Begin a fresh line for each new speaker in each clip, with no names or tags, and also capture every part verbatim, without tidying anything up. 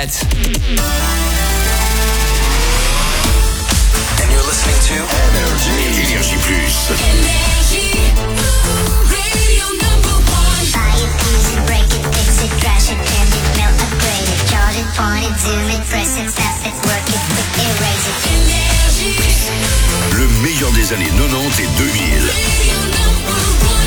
Planète.
And you're listening to Energy.
Énergie Plus.
Energy. Radio number one.
Buy it, use it, break it, fix it, trash it, bend it, melt, upgrade it, chart it, point it, zoom it, press it, snap it, work it, quick erase it.
Energy.
Le meilleur des années quatre-vingt-dix et deux mille.
Radio number one.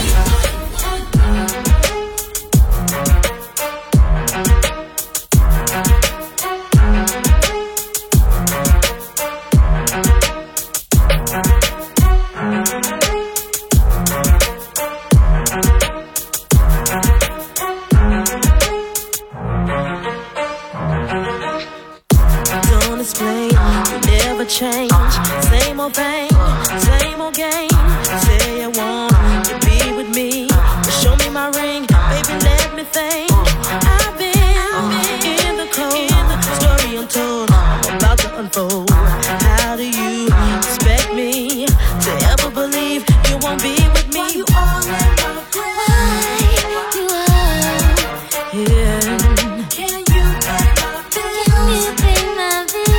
Change, same old thing, same old game. Say you want to be with me, show me my ring, baby, let me think. I've been in the cold, story untold, I'm about to unfold. How do you expect me to ever believe you won't be with me? You all in my
Why you are?
yeah.
Can you pay my bill? Can you pay my bill?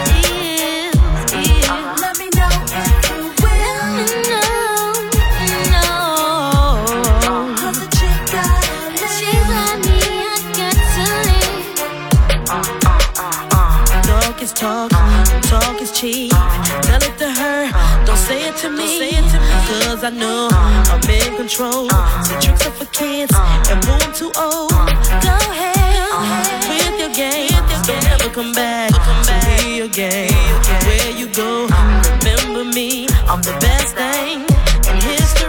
Let me know if you will. Let me know, know. 'Cause the chick got a chick like me, I got to live.
Talk is talk, talk is cheap. Tell it to her, don't say it to me. Say it to me. Cause I know I'm in control. See, tricks are for kids, and boom, I'm too old. Go ahead with your game. Don't ever come back to me again. Where you go, remember me. I'm the best thing in history.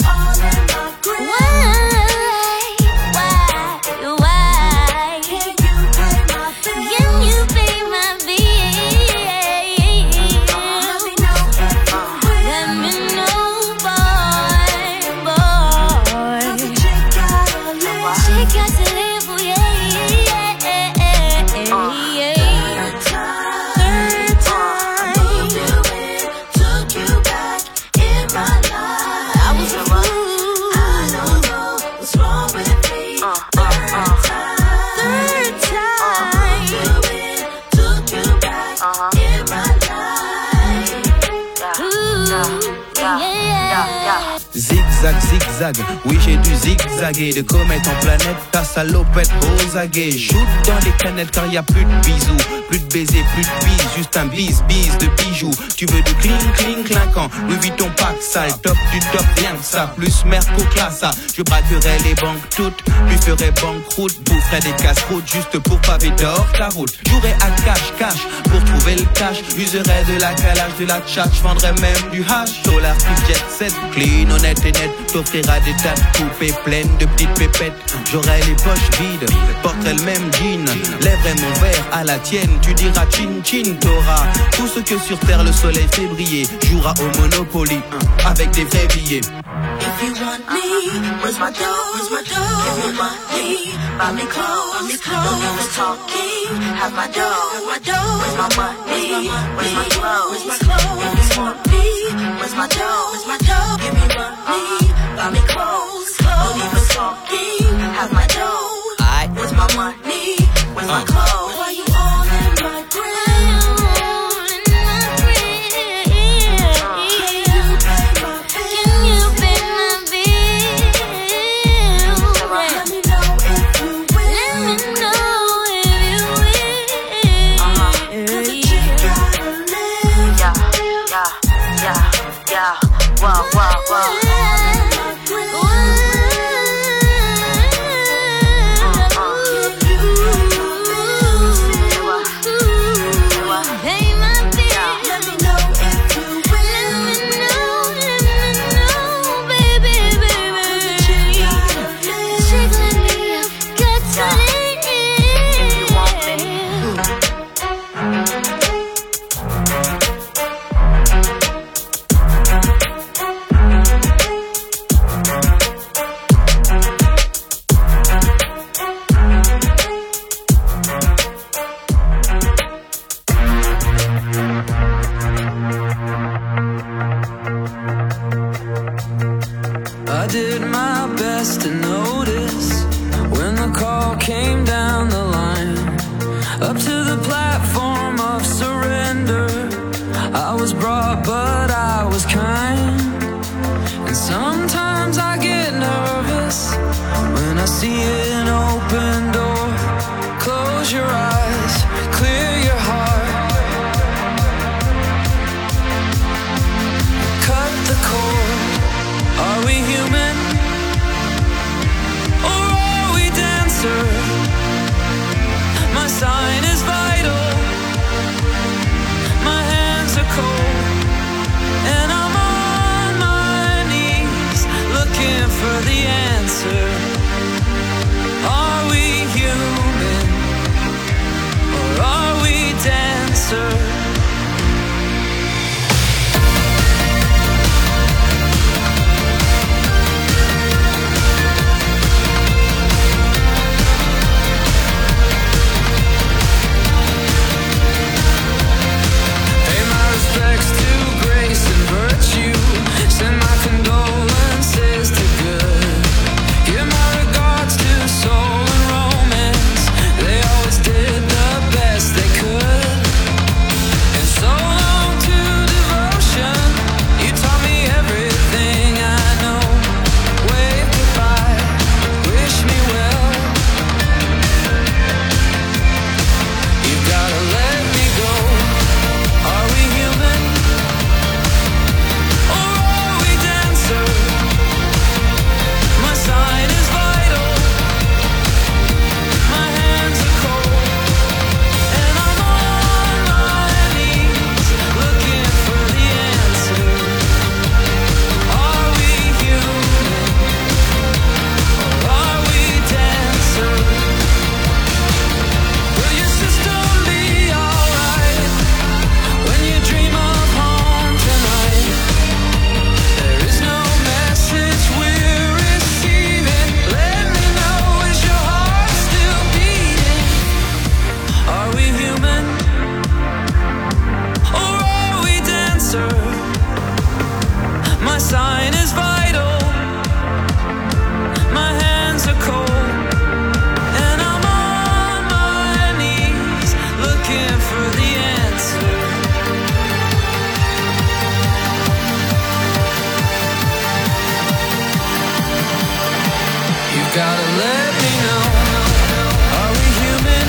Zigzag, zigzag, oui j'ai dû zigzaguer. De comète en planète, ta salopette aux aguets. Shoot dans les canettes car y a plus de bisous. Plus de baisers, plus de bises, juste un bis, bis de bijoux. Tu veux du cling, cling, clinquant. Louis Vuitton pack sale, top du top, rien que ça. Plus Merco classa, je braquerai les banques toutes. Lui ferai banqueroute, boufferai des casse-routes juste pour paver d'or ta route. Jouerai à cash, cash, pour trouver le cash. Userai de la calage, de la tchatch, j'vendrai même du hash. Solar plus jet set, clean, honnête et net. T'offrira des tas de poupées pleines de petites pépettes. J'aurai les poches vides, porterai le même jean. Lèverai mon verre à la tienne, tu diras chin chin. T'auras tout ce que sur terre le soleil fait briller. Jouera au Monopoly avec des vrais billets.
If you want me, where's my dough? Where's my dough? Give me money, buy me clothes, me clothes. Don't use talking, have my dough, have my dough. Where's my money? Where's my clothes? Where's my clothes? If you want me, where's my dough? Where's my dough? Give me money, buy me clothes, clothes. Don't use talking, have my dough.
Aye.
Where's my money? Where's my clothes? Why you all in my grill?
Up to
for the answer. Are we human or are we dancer? Respects to grace and virtue. Send my condolences to good. Give my regards to soul and romance. They always did the best they could. And so long to devotion. You taught me everything I know. Wave goodbye, wish me well. You gotta let me go. Are we human or are we dancer? My sign is vital. My hands are cold, and I'm on my knees looking for the answer. Are we human or are we dancer? Will your system be alright when you dream of home tonight? There is no message we're receiving. Let me know, is your heart still beating? Are we human or are we dancer? My sign is vital. My hands are cold, and I'm on my knees looking for the answer. You gotta let me know. Are we human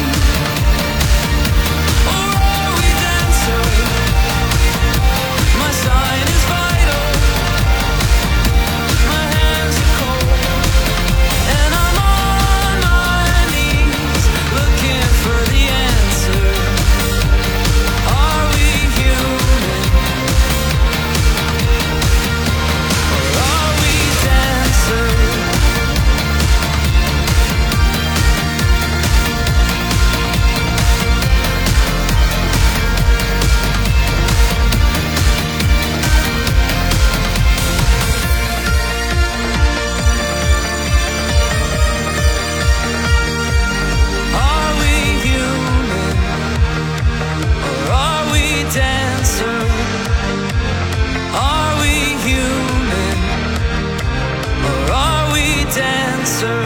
or are we dancer? My sign is vital. My hands are cold, and I'm on my knees looking for the answer. Are we human or are we dancer? Are we human or are we dancer? Are we human or are we dancer?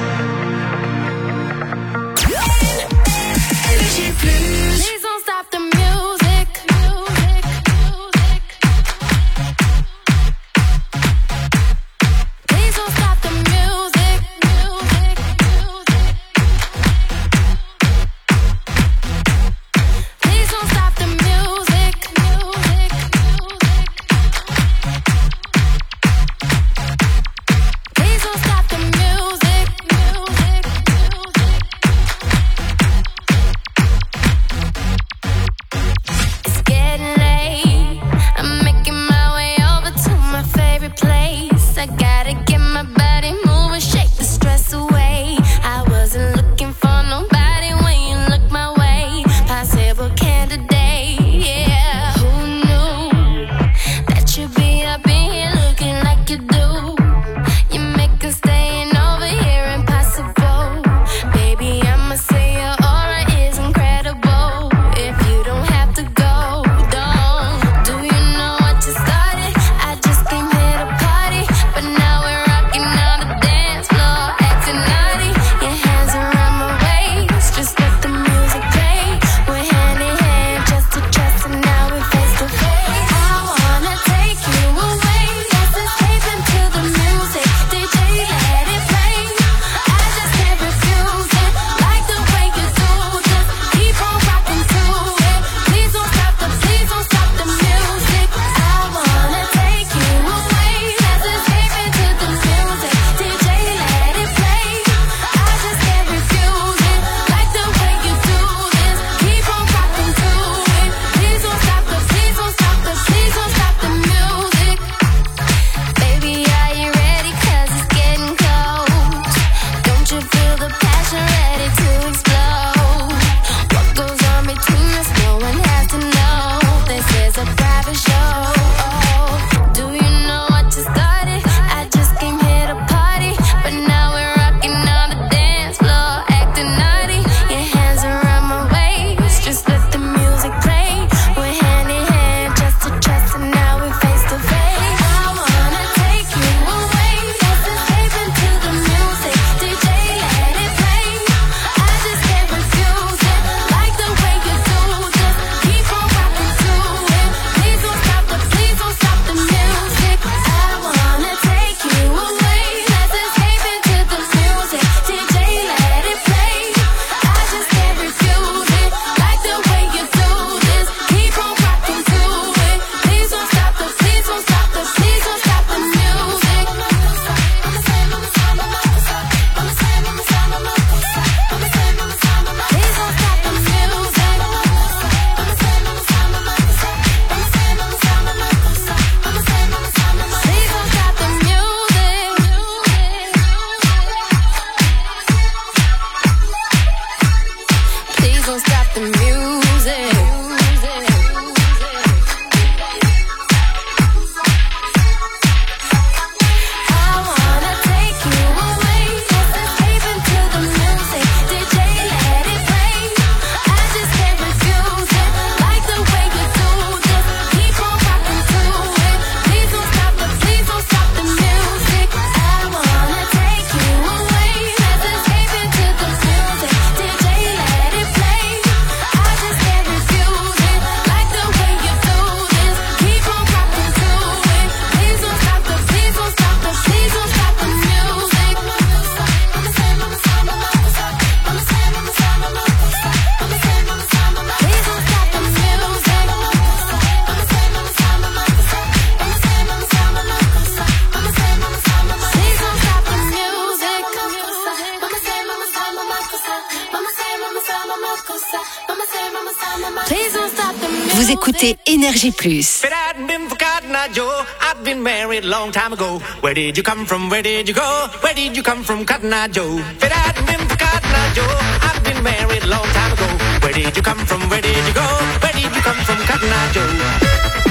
Energy Plus.
Please don't stop the music. Music, music. Please don't stop the music. Music, music. Please don't stop the music. Music, music. Please don't stop the music. Music, music. It's getting late. I'm making my way over to my favorite place. I gotta get my body moving, shake the stress away. I wasn't looking for nobody when you look my way. Possible candidate, yeah. Who knew that you'd be up in here looking like you do? You make us stay
Vous écoutez Énergie Plus.
If it hadn't been for Cotton Eye Joe, I'd been married a long time ago. Where did you come from? Where did you go? Where did you come from, Cotton Eye Joe? If it hadn't been for Cotton Eye Joe, I'd been married a long time ago. Where did you come from? Where did you go? Where did you come from, Cotton Eye Joe?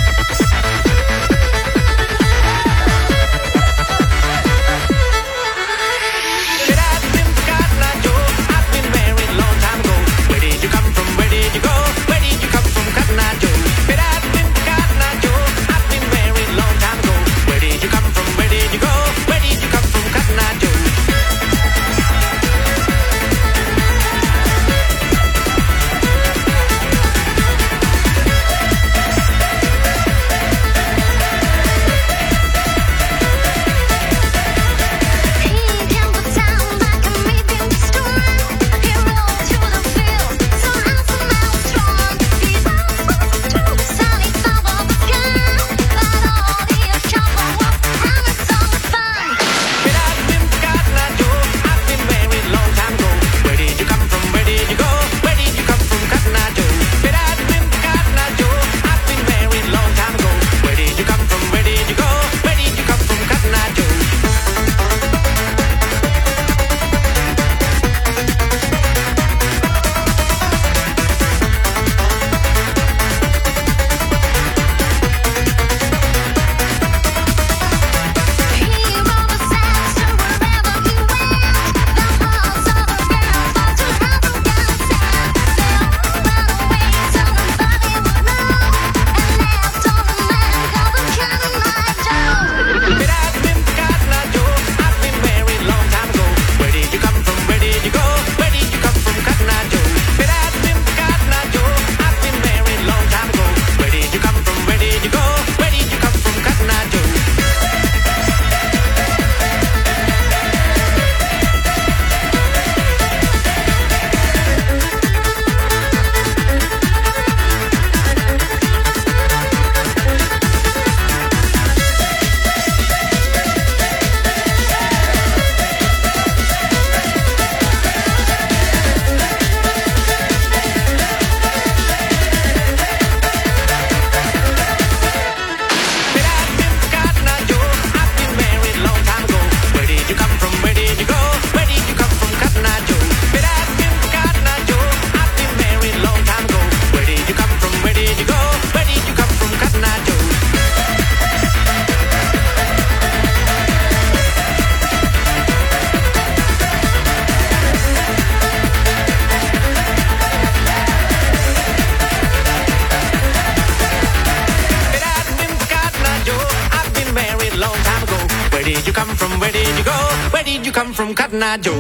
From Cotton Eye Joe.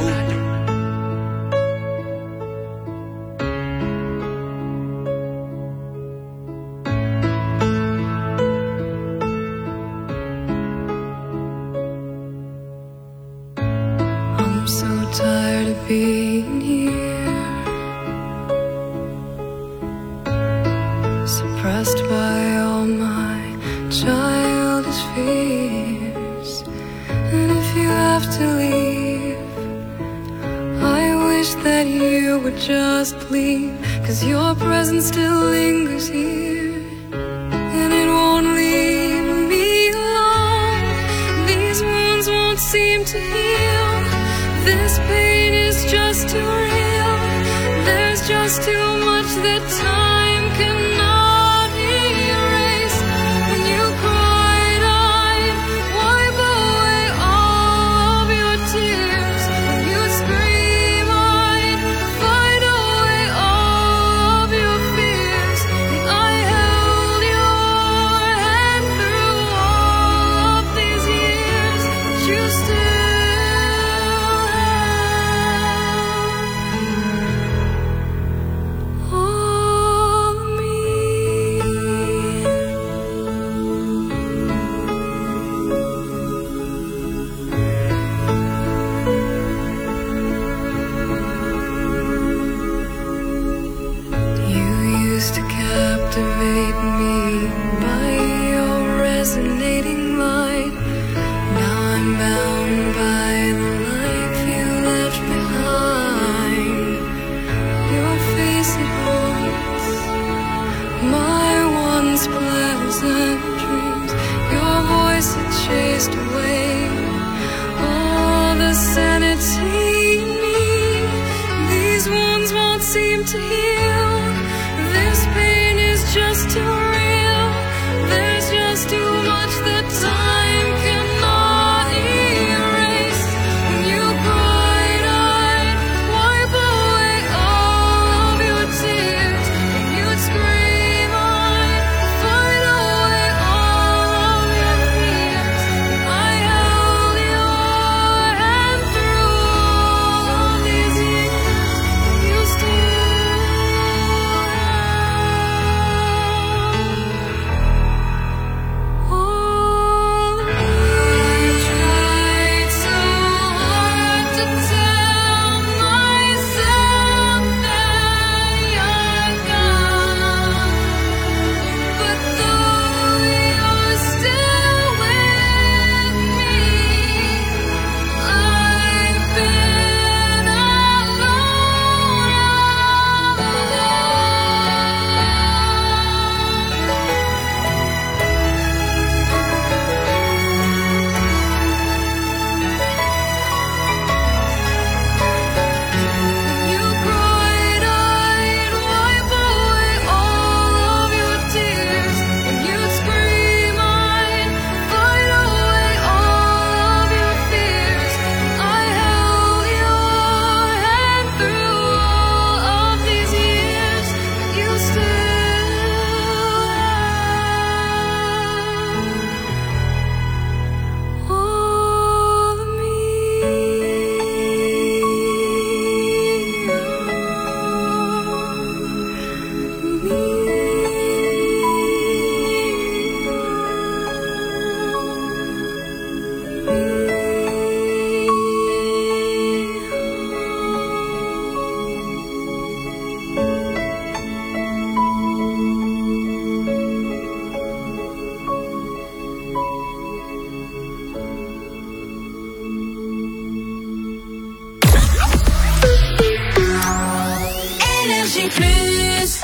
I'm so tired of being here, suppressed by all my childish fears. And if you have to leave, I wish that you would just leave, 'cause your presence still lingers here, and it won't leave me alone. These wounds won't seem to heal. This pain is just too real. There's just too much that time cannot erase. When you cried, I'd wipe away all of your tears. When you scream, I'd fight away all of your fears. And I held your hand through all of these years, but you still all of me. to heal. This pain is just too real. There's just too much that time cannot erase. When you bright-eyed wipe away all of your tears, when you'd scream, I'd fight away all of your fears. I held your hand through all these years, you still Énergie Plus.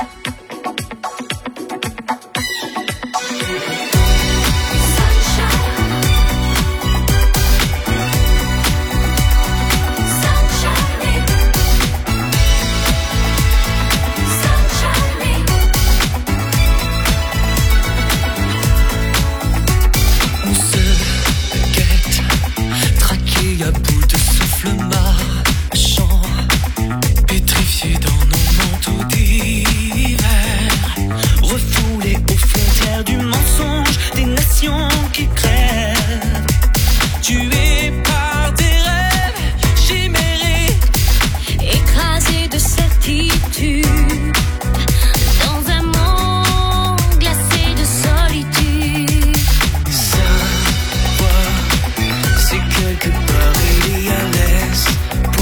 On se guette, traqué à bout de souffle marchant, pétrifié dans nos manteaux d'hiver, refoulé aux frontières du mensonge, des nations qui crèvent, tués par des rêves chimériques,
Écrasé de certitude dans un monde glacé de solitude.
savoir, c'est quelque part il y a l'espoir.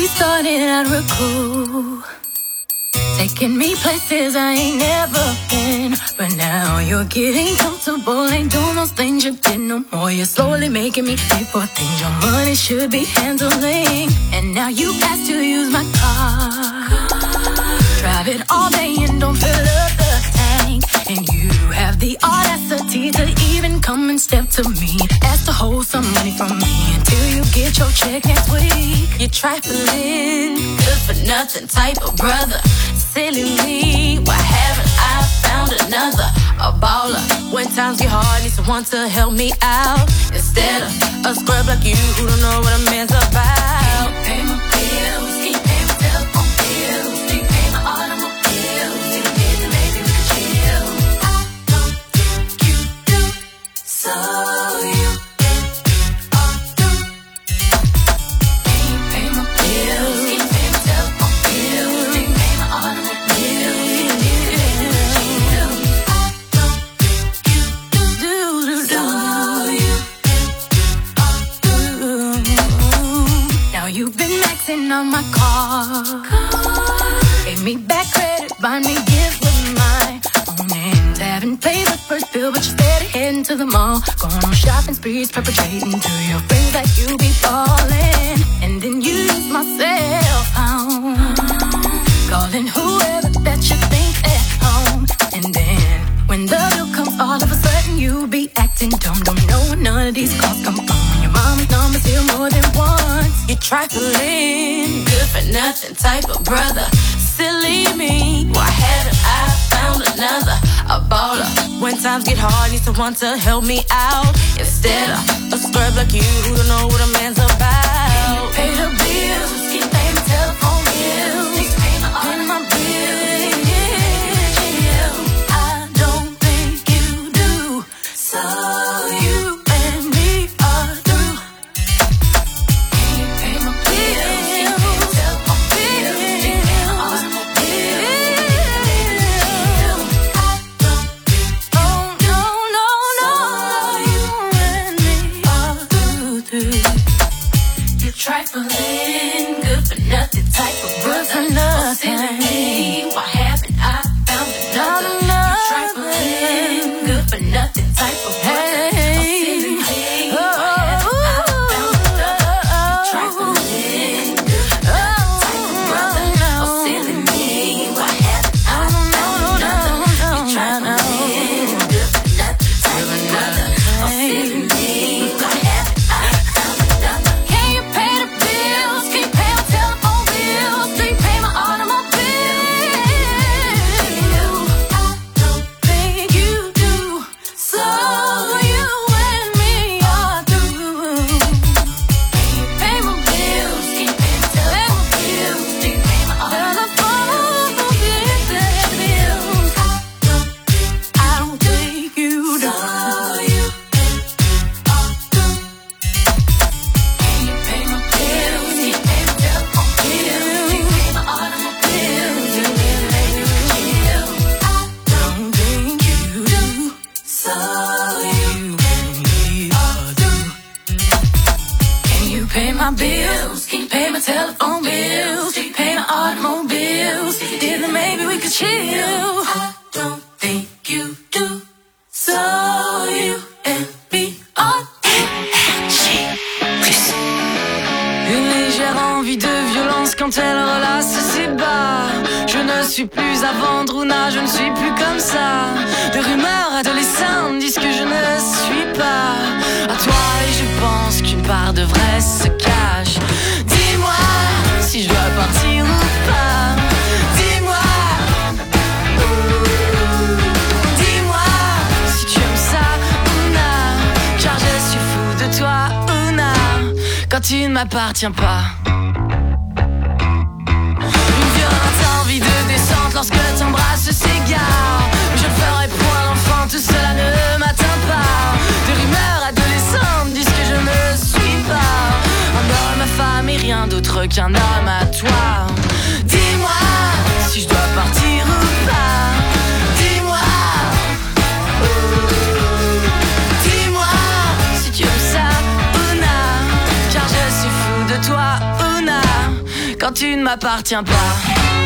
We started out real cool, taking me places I ain't never been. But now you're getting comfortable, ain't doing those things you did no more. You're slowly making me pay for things your money should be handling. And now you ask to use my car, drive it all day and don't fill up the tank. And you have the audacity to even come and step to me, ask to hold some money from me until you get your check next week. You're trifling, good for nothing type of brother. Silly me, why haven't I found another? A baller, when times get hard, need someone to help me out, instead of a scrub like you who don't know what a man's about. Pay my bills, keep paying my telephone bills, keep paying my automobiles, keep paying the baby we can chill. I don't think you do, so you can all do. Keep paying my bills, keep paying my telephone bills, keep paying my automobiles, keep paying the baby we can chill. I don't think you do, do, do, so you can all do. Now you've been maxing on my car, gave me back credit, buy me gifts with my own hands. Haven't paid the first bill, but you're steady heading to the mall, going on shopping sprees, perpetrating to your friends that you be falling. And then you use my cell phone, calling whoever that you think at home. And then when the bill comes, all of a sudden you be acting dumb. Don't know where none of these calls come from. Your mama's number's here more than once. You're trifling, good for nothing type of brother. Silly me, why haven't I found another? A baller, when times get hard, need someone to help me out, instead of a scrub like you who don't know what a man's about. Pay the bills, keep paying my telephone bills, keep paying my all my bills. I don't think you do, so you and me are through. Keep paying my bills, keep paying my telephone bills, keep paying my all my bills. I don't think oh no no no, you and me are through, through. You're trifling, good for nothing type of brother. Oh, silly me, why haven't I found another? You're trifling, good for nothing type of brother. Oh, silly me, why haven't I found another? You're trifling, good for nothing type of brother. Oh, silly me, why haven't I found another? You're trifling, good for nothing type of brother. Oh, silly me, why haven't I found another? Can you pay the bills? Can you pay my telephone bills? Do you pay my automobile? I don't think you do, so you and me are through. Can you pay my bills? Can you pay my telephone bills? Do you pay my automobile bills? I don't think you do, so you are through. Can you pay my bills? Can you pay my telephone bills? Can you pay my automobiles? Do you pay the baby we can chill? I don't think you do, so you and me are through. Can you pay my bills? Can you pay my telephone bills? Can you pay my automobiles? If you did, then maybe we could chill. I don't think you do, so you and me are
Une légère envie de violence quand elle relasse ses bas. Je ne suis plus à vendre ou non, je ne suis plus comme ça. De rumeurs adolescentes disent que je ne suis pas à toi et je pense qu'une part de vrai se cache. Dis-moi si je dois partir ou pas. Dis-moi, dis-moi si tu aimes ça ou non, car je suis fou de toi ou non, quand tu ne m'appartiens pas. Une violente envie de descente lorsque t'embrasses s'égare. Je ne ferai point l'enfant, tout cela ne m'atteint pas. Des rumeurs adolescentes disent que je ne suis pas un homme, ma femme et rien d'autre qu'un homme à toi. Dis-moi si je dois partir ou pas. Dis-moi, dis-moi si tu aimes ça ou non, car je suis fou de toi ou non,
tu ne m'appartiens pas.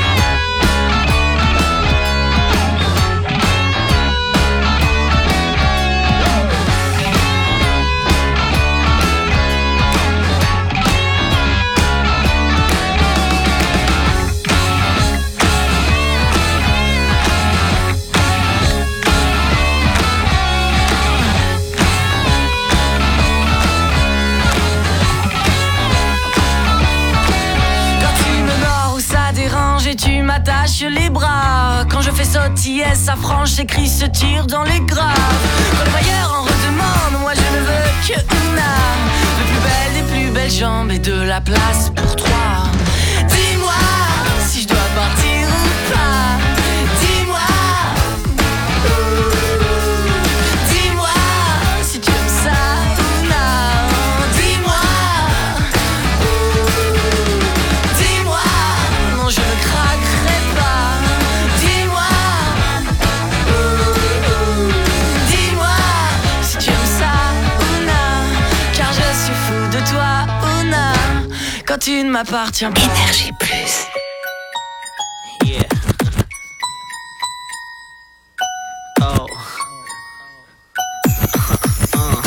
Et tu m'attaches les bras. Quand je fais sautiller sa frange, ces cris se tirent dans les graves. Quand le bailleur en redemande, moi je ne veux que Una. Le plus belle des plus belles jambes et de la place pour trois. Dis-moi si je dois partir ou pas. Dis-moi. Dis-moi si tu aimes ça, Una. Dis-moi. Dis-moi. Non, je ne craquerai pas. Dis-moi. Dis-moi si tu aimes ça, Una. Car je suis fou de toi, Una. Quand tu ne m'appartiens pas.
Énergie plus.
Yeah. Oh. Uh.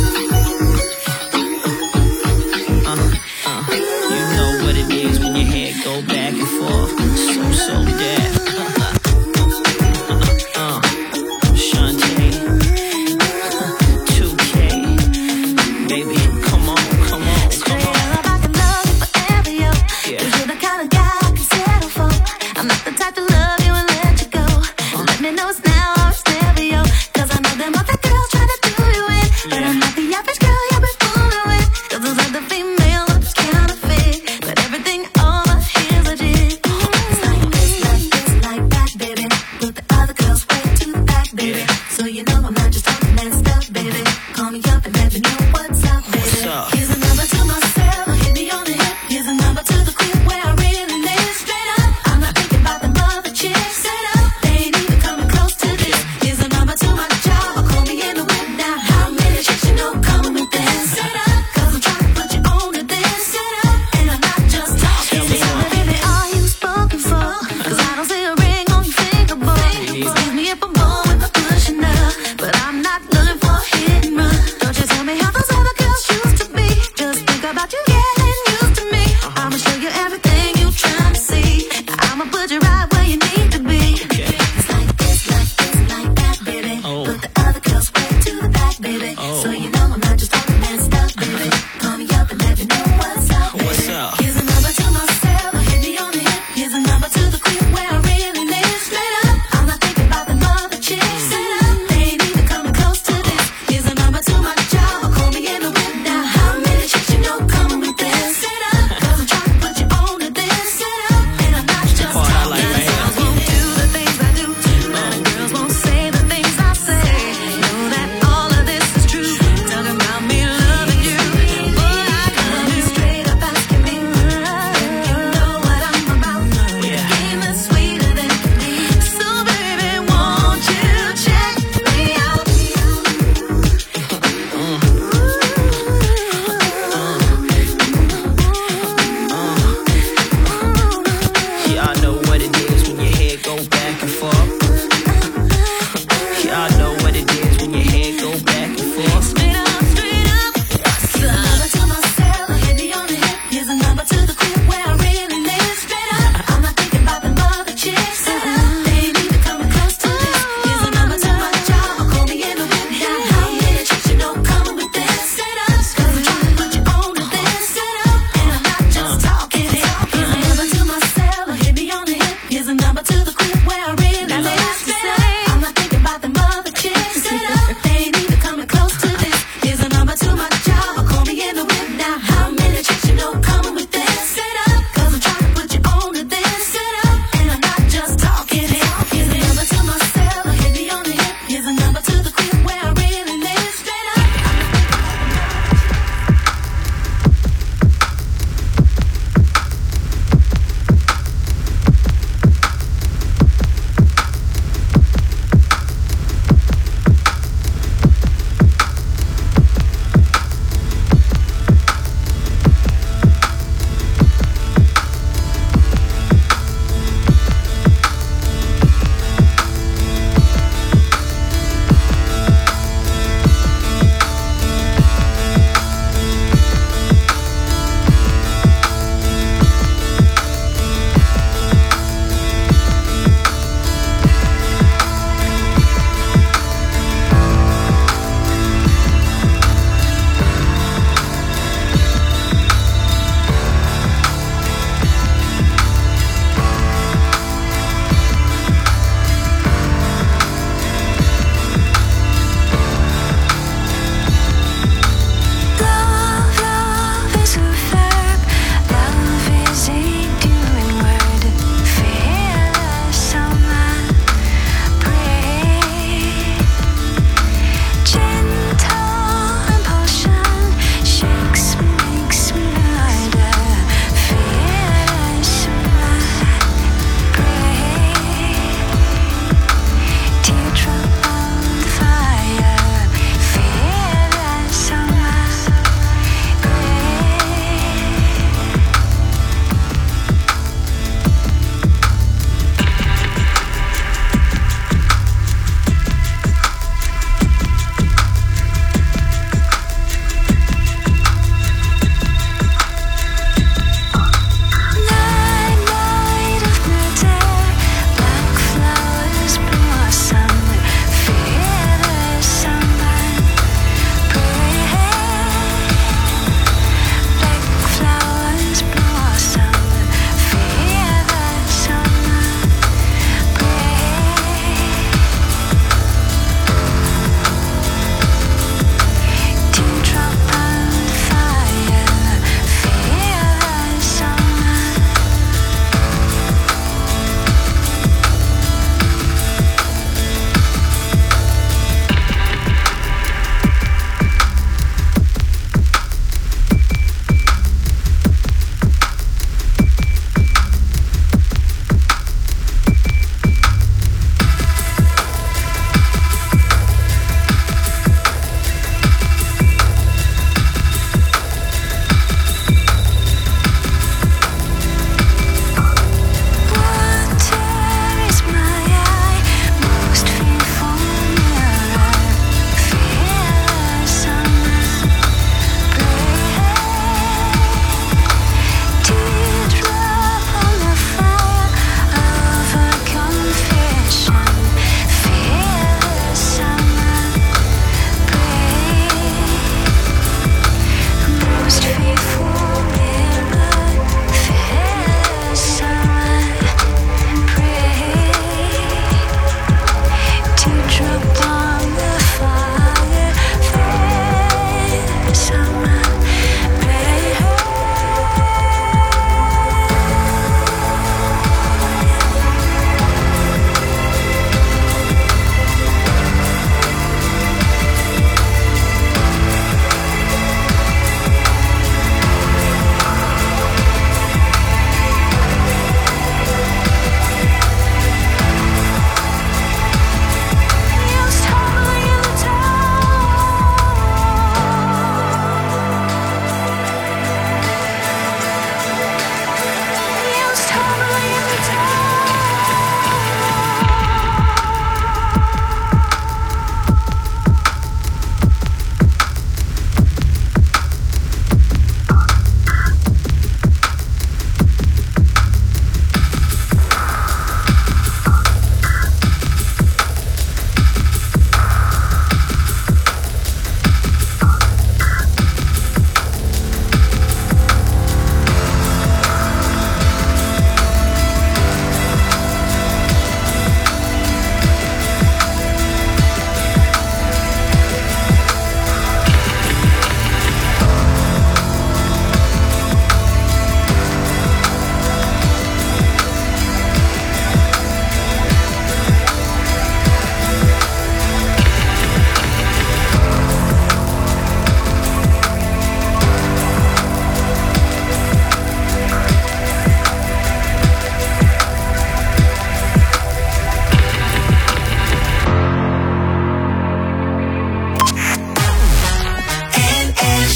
Uh, uh. You know what it is when your head go back and forth. So, so dead. Uh, uh. Shantae. two K. Baby, come on, come on, come on. Yeah.
You're the kind of guy I can settle for. I'm not the type to love you and let you go. Let me know it's now or it's never, yo. Cause I know them other girls try to do you in. But I'm not the average girl you've been fooling with. Cause those other female looks counterfeit. But everything over here's legit. It's like this, like this, like that, baby. Put the other girls way to the back, baby. So you know I'm not just talking that stuff, baby. Call me up and let me know what's up, baby.
What's up?
Here's a number to myself, hit me on the hip. Here's a number to the crib where I really live. Straight up, I'm not thinking about the mother chicks. Set up, they ain't even coming close to this. Here's a number to my job, or call me in the whip now. How many chicks you know coming with this? Set up, cause I'm trying to put you on to this. Set up, and I'm not just talking. Tell me, baby, are you spoken for? Cause I don't see a ring on your finger, boy. Excuse me if I'm bold with my pushing up, but I'm not looking for a hit and run. Don't you tell me how those other girls used to be. Just think about you getting used to me. I'ma show you everything you trying to see. I'ma put you right where you need to be. It's like this, like this, like that, baby.
Oh.
Put the other girls way to the back, baby.
Oh.
So you know I'm not just talking that stuff, baby. Call me up and let me know what's up, baby.
What's up?
Here's a number to myself, hit me on the hip. Here's a number to the crib where I really live. Straight up, I'm not thinking about the mother chicks. Set up, they ain't even coming close to this. Here's a number to my job, or call me in the whip now. How many chicks you know coming with this? Set up, cause I'm trying to put you on to this. Set up, and I'm not just
Part I like
talking.
right
Girls won't do the things I do, but girls won't say the things I say. Know that all of this is true. Talking about me loving you. Boy, I come in straight up asking me, and you know what I'm about.
Yeah.
Game is sweeter than can be. So baby, won't you check me out?
Y'all know what it is when your head go back and forth. Y'all know what it is when your head go back and forth.
Straight up, straight up. Here's a number to myself, hit me on the hip. Here's a number to the crib where I really live. Straight up, I'm not thinking about the mother chicks. Set up, they ain't even coming close to this. Here's a number to my job, or call me in the whip now. How many chicks you know coming with this? Set up, cause I'm trying to put you on to this. Set up, and I'm not just talking it. Here's a number to myself, hit me on the hip. Here's a number to the crib where I really live. Straight up, I'm not thinking about the mother chicks. Set up, they ain't even coming close to this. Here's a number to my job, or call me in the whip now. How many chicks you know coming with this? Set up, cause I'm trying to put you on to this. Set up, and I'm not just talking it. Here's a number to myself, hit me on the hip. Here's a number to the crib where I really live. Straight up.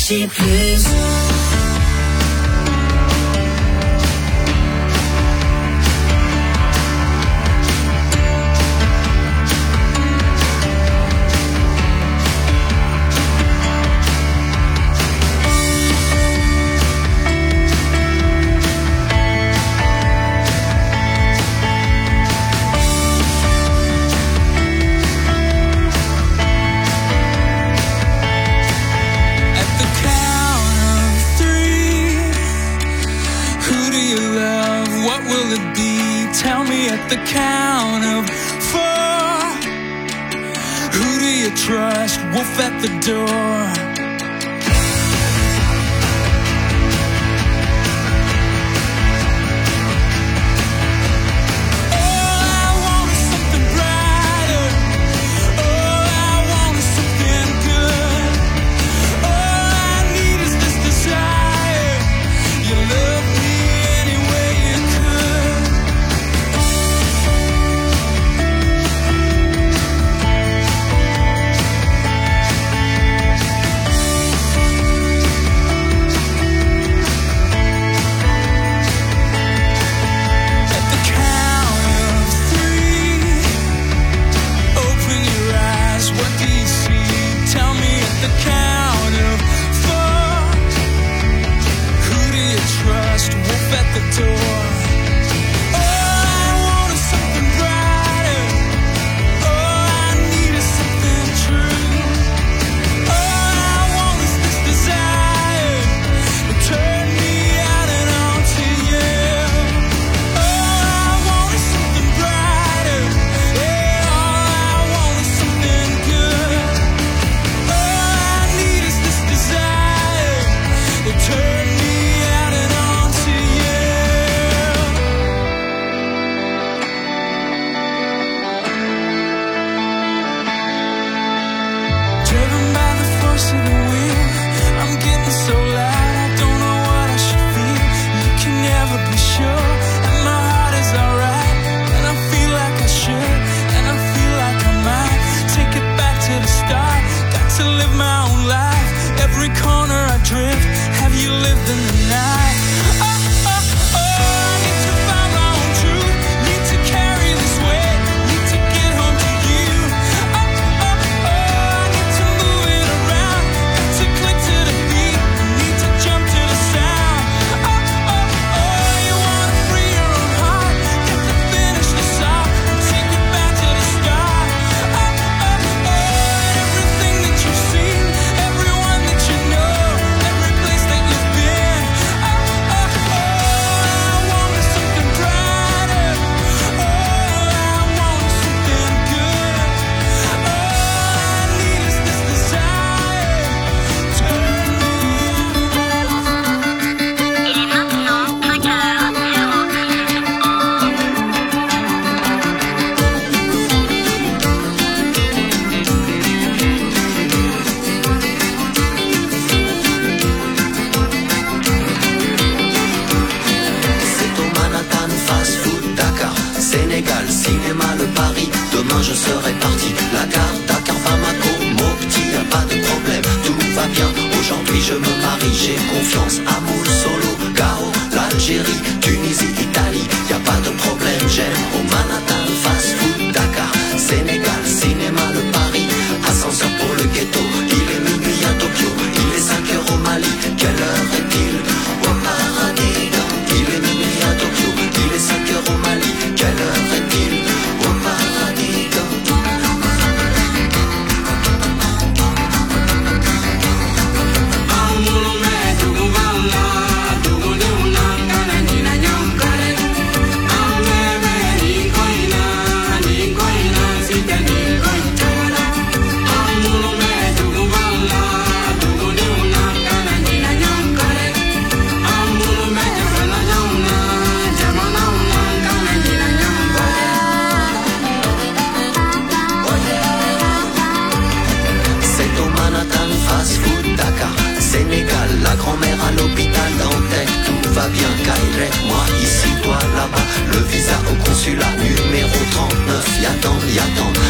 Énergie Plus.
The count of four. Who do you trust? Wolf at the door.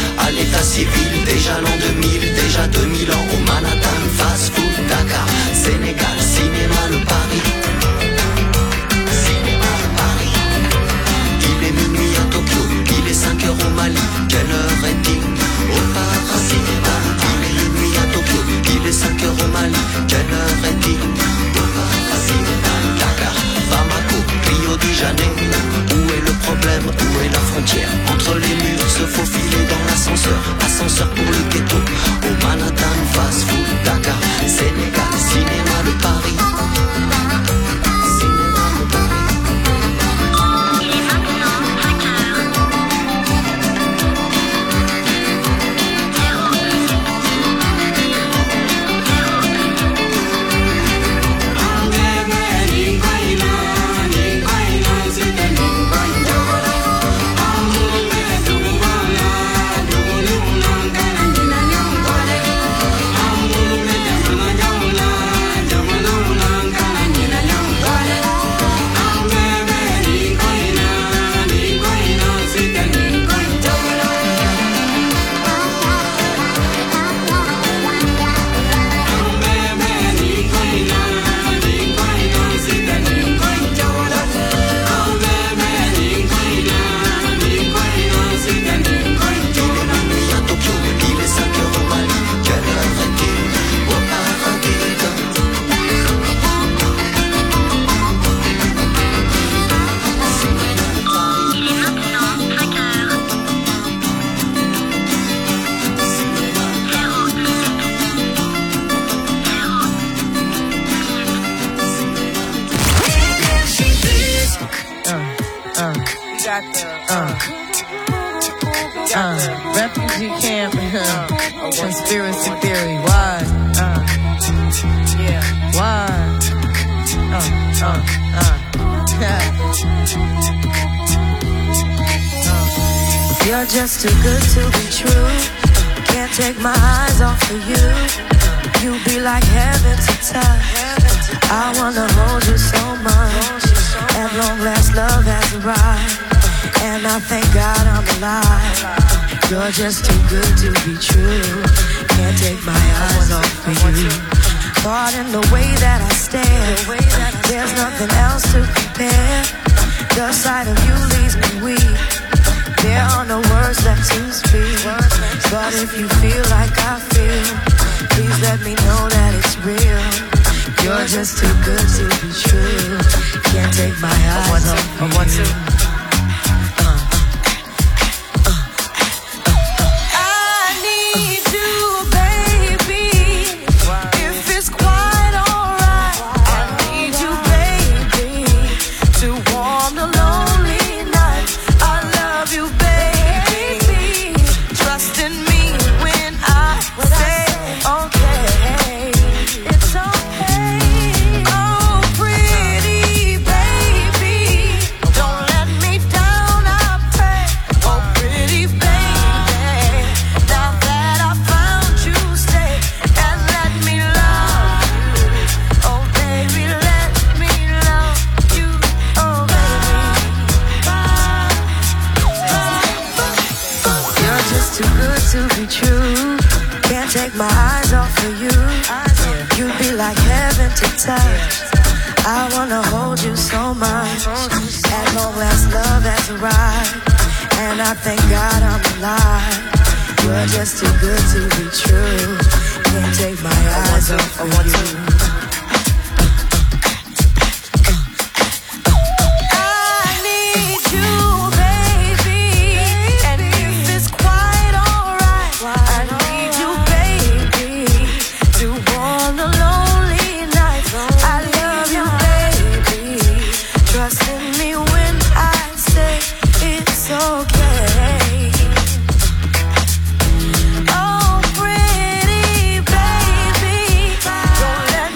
civil, déjà l'an deux mille, déjà deux mille ans au Manhattan Fast Food Dakar. l'ascenseur pour le ghetto. Au Manhattan, fast food, Dakar, Sénégal, cinéma de Paris. Cinéma de Paris. Il est maintenant cinq heures.
Conspiracy theory, why? Uh, yeah, why? Uh, uh, uh. You're just too good to be true. Can't take my eyes off of you. You be like heaven to touch. I wanna hold you so much. At long last, love has arrived, and I thank God I'm alive. You're just too good to be true. Can't take my eyes off of you. Caught in the way that I stare. There's nothing else to compare. The sight of you leaves me weak. There are no words left to speak. But if you feel like I feel, please let me know that it's real. You're just too good to be true. Can't take my eyes off of you. My eyes off of you. You'd be like heaven to touch. I wanna hold you so much. At long last, love has arrived, and I thank God I'm alive. You're just too good to be true. Can't take my eyes off of you.
Oh, pretty baby, don't let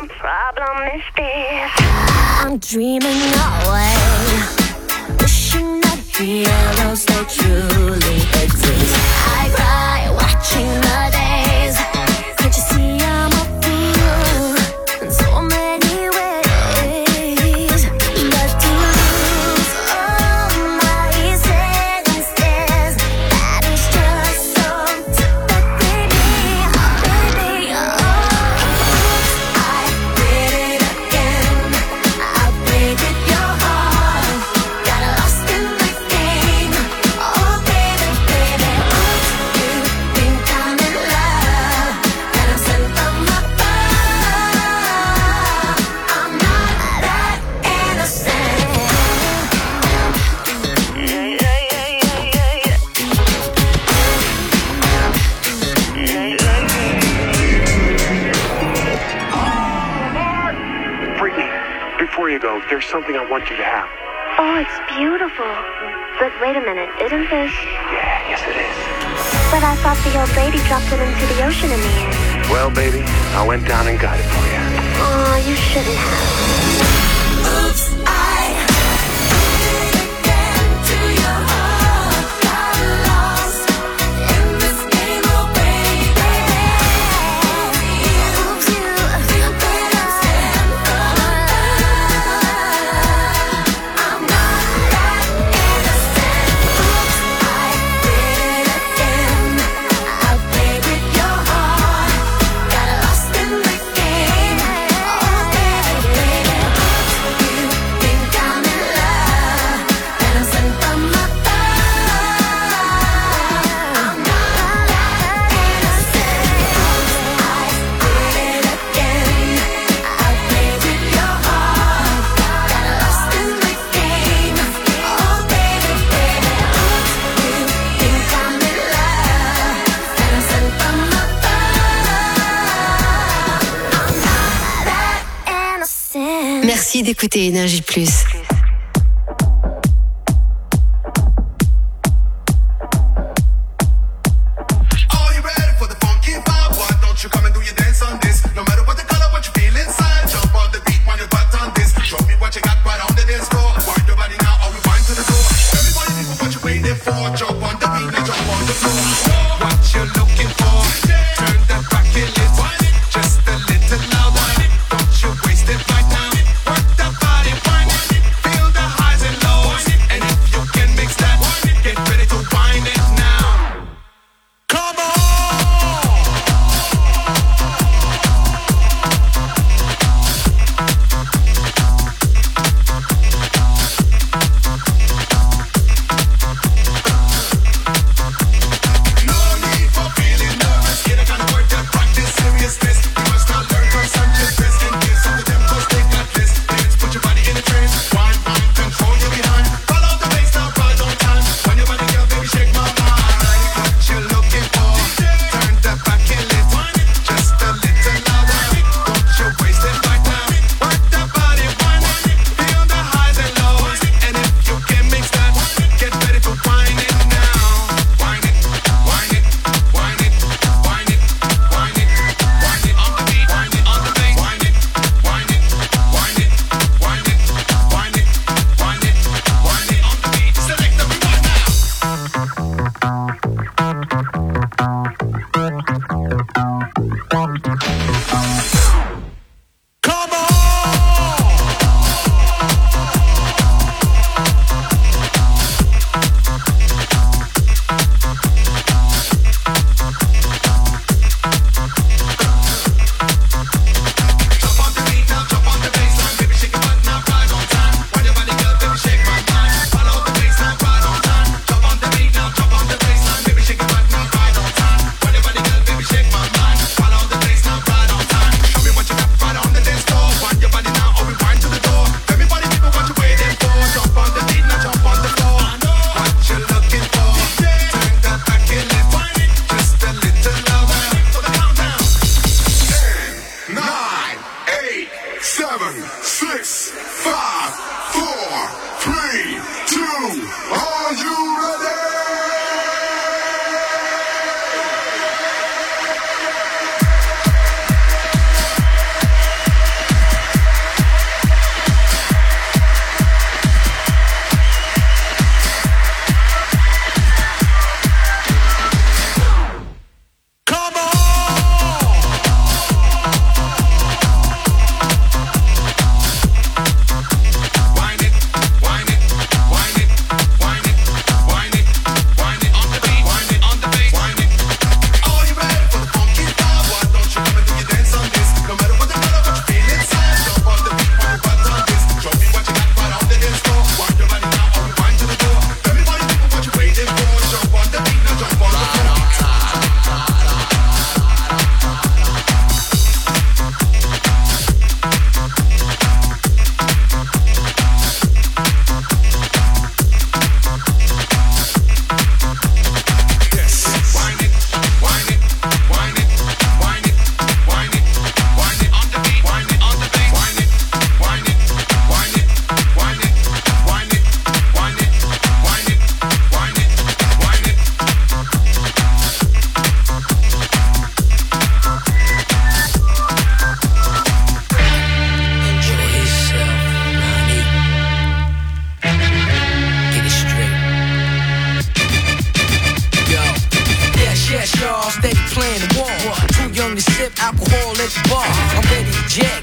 my problem is this. I'm dreaming away, wishing that heroes they truly exist. I cry watching the days. Can't you see I'm a fool in so many ways? But to lose all my senses, that is just so that baby, baby, oh, I did it again. I played with your heart, got lost in the game. Oh baby, baby, oops, you think I'm in love, and I'm sent from above. I'm not that innocent. Yeah, yeah, yeah, yeah, yeah, yeah.
Freaky, before you go, there's something I want you to have.
Oh, it's beautiful. But wait a minute, isn't this?
Yeah, yes it is.
But I thought the old lady dropped it into the ocean in the end.
Well, baby, I went down and got it for you.
Oh, you shouldn't have. Oops, I did it again to your heart. Got lost in this game, oh baby. Oops, you think I'm sent from above. I'm not that innocent. Oops, I did it again. I played with your heart, got lost in the game. Oh baby, baby, you think I'm in love, and I'm sent from above. I'm not that innocent. I did it again. I played with your heart, got lost in the game. Oh baby, baby, you think I'm in love, and I'm sent from above. I'm not that innocent.
Merci d'écouter Énergie Plus.
Are you ready for the funky vibe? Why don't you come and do your dance on this? No matter what the color, what you feel inside. Jump on the beat when you butt on this. Show me what you got right on the dance floor. Wind your body now or rewind to the door. Everybody people, what you waiting for? Jump on the beat, now jump on the floor. What you looking for? Turn that back and let's wind it just a little louder. Don't you waste it right now. Work that body, wind it. Feel the highs and lows. And if you can mix that, get ready to wind it now. Come on! No need for feeling nervous. Get a kind of work that practice seriousness. You must not learn from consciousness. And give some of them cause they got this. Dance, put your body in a trance. Wind, wind, control your behind. Follow the bass now, right on time. When your body girl, baby, shake my mind. What you looking for? Turn that back and let's wind it just a little louder. Don't you waste it right now. Work that body, wind it. Feel the highs and lows. And if you can mix that, get ready to wind it now. Wind it, wind it, wind it, wind it, wind it, wind it on the beat, wind it on the bass, wind it, wind it, wind it, wind it, wind it, wind it, wind it on the beat. Select the rewind now. Come on! Jump on the beat now, jump on the baseline, baby, shake your butt now, right on time. When your body girl, baby, shake my mind. Follow the bass now, right on time. Jump on the beat now, jump on the baseline, baby, shake your butt now, right on time. When your body girl, baby, shake my mind. Follow the bass now, right on time. Show me what you got right on the dance floor. Wind your body now or rewind to the door. Everybody, people, what you waiting for? Jump on the beat now, jump on the floor. What you looking for? Turn that back and let's wind it just a little louder. For the countdown.
Nine, eight, seven, six, five, four, three, two. Are you ready?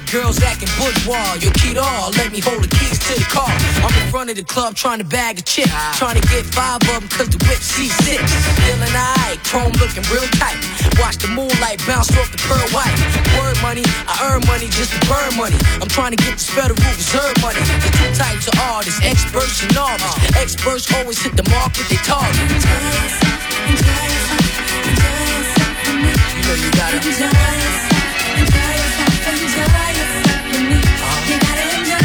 girls acting bourgeois. Yo, kid all, let me hold the keys to the car. I'm in front of the club trying to bag a chick. Trying to get five of them cause the whip C six. Feeling alright, chrome looking real tight. Watch the moonlight bounce off the pearl white. Word money, I earn money just to burn money. I'm trying to get this Federal Reserve money. There's two types of artists, experts and novice. Experts always hit the mark with their target. You know you gotta enjoy yourself, enjoy yourself, enjoy yourself with me. You gotta enjoy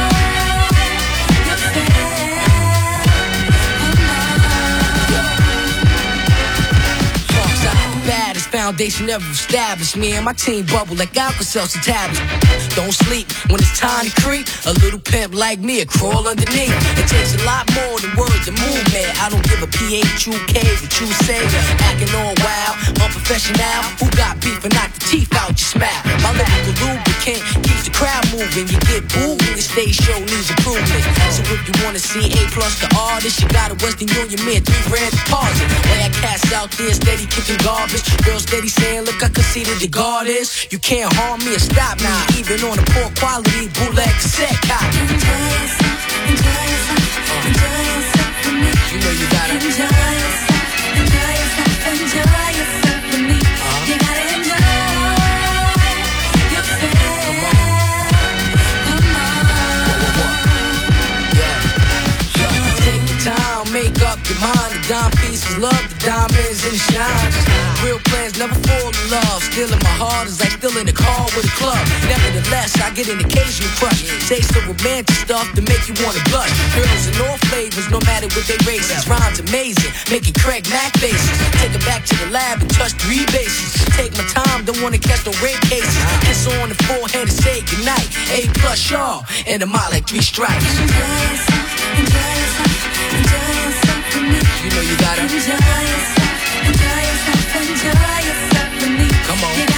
yourself. Baddest foundation ever established. Me and my team bubble like Alka-Seltzer tablets. Don't sleep when it's time to creep. A little pimp like me a crawl underneath. It takes a lot more than words to move, man. I don't give a P H U K what you say. Acting all wild, unprofessional. Who got beef and knock the teeth out your smile? My lyrical lubricant keeps the crowd moving. You get booed when the stage show needs improvement. So if you wanna see A plus the artist, you got a Western Union Mint, three grand deposit. Way I cast out there, steady kicking garbage. Girls steady saying, look, I can see that the guard is. You can't harm me or stop me, even on a poor quality bootleg cassette copy. Enjoy yourself, enjoy yourself, enjoy yourself with me. You know you gotta enjoy yourself, enjoy yourself, enjoy yourself with me. Uh-huh. You gotta enjoy yourself. Come on. Come on. Yeah. Yeah. Take the time, make up your mind. The dime pieces, love the diamonds and the shines. Real plans never fall in love. Still in my heart is like still in the car with a club. Nevertheless, I get an occasional crush. Taste the romantic stuff to make you wanna blush. Girls in all flavors, no matter what they races. Rhymes amazing, making Craig Mac faces. Take it back to the lab and touch three bases. Take my time, don't wanna catch no rape cases. Kiss on the forehead and say goodnight. A plus y'all, and a mile like three stripes. Enjoy yourself, enjoy yourself, enjoy yourself with me. You know you gotta enjoy yourself, enjoy yourself, enjoy yourself with me. Come on.